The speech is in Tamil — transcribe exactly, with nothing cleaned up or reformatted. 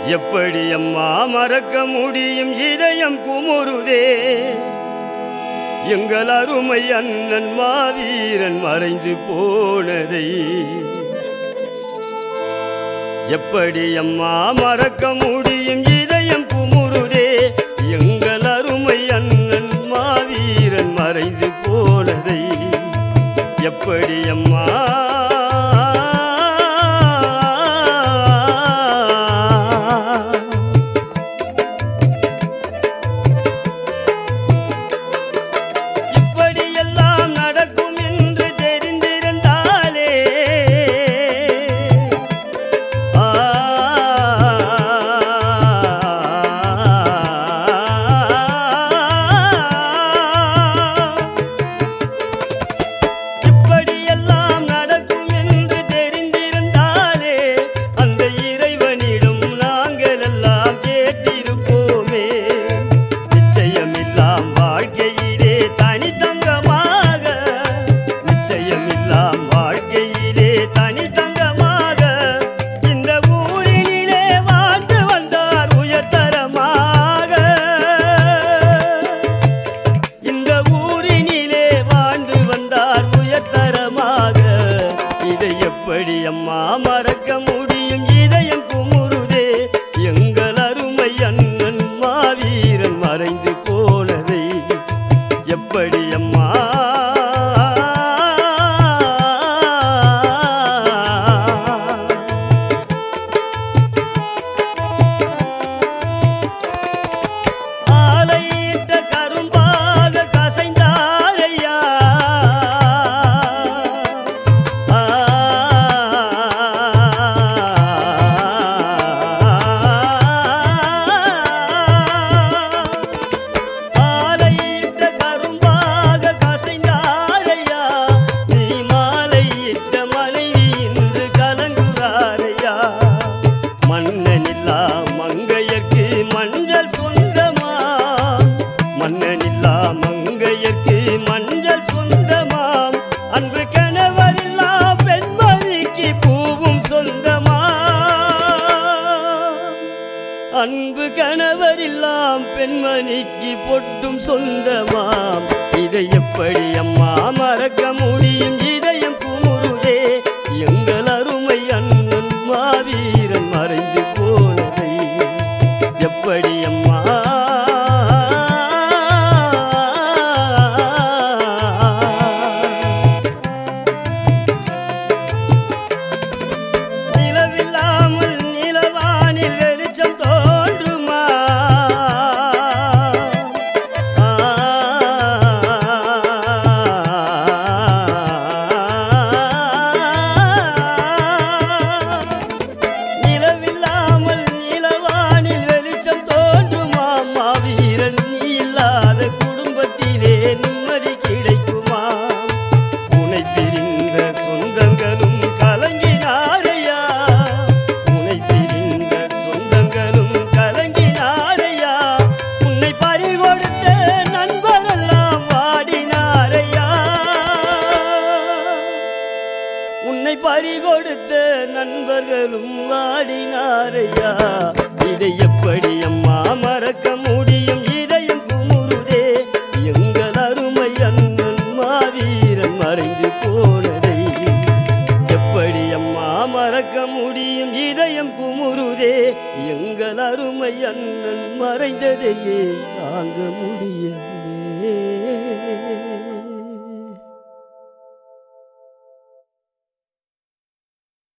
எப்படி அம்மா மறக்க முடியும் இதயம் குமுறுதே எங்கள் அருமை அண்ணன் மாவீரன் மறைந்து போனதை எப்படி அம்மா மறக்க முடியும் இதயம் குமுறுதே எங்கள் அருமை அண்ணன் மாவீரன் மறைந்து போனதை எப்படி அம்மா அம்மா மறக்க முடியும் இதயம் குமுறுதே எங்கள் அருமை அண்ணன் மாவீரன் மறைந்து போனதை எப்படி அம்மா ஆலையிட்ட கரும்பாக கசைந்தாரையா மங்கையர்க்கு மஞ்சள் சொந்தமாம் அன்பு கணவரில்லா பெண்மணிக்கு பூவும் சொந்தமா அன்பு கணவரில்லாம் பெண்மணிக்கு பொட்டும் சொந்தமாம் இதை எப்படி அம்மா மறக்க முடியும் இதயம் குமுறுதே எங்கள் அருமை அண்ணன் மாவீரன் மறைந்து போனதை எப்படி அம்மா உன்னை பறிகொடுத்த நண்பர்களும் வாடினாரையா இதை எப்படி அம்மா மறக்க முடியும் இதயம் குமுறுதே எங்கள் அருமை அண்ணன் மாவீரன் மறைந்து போனதை எப்படி அம்மா மறக்க முடியும் இதயம் குமுறுதே எங்கள் அருமை அண்ணன் மறைந்ததையே தாங்க முடியும்.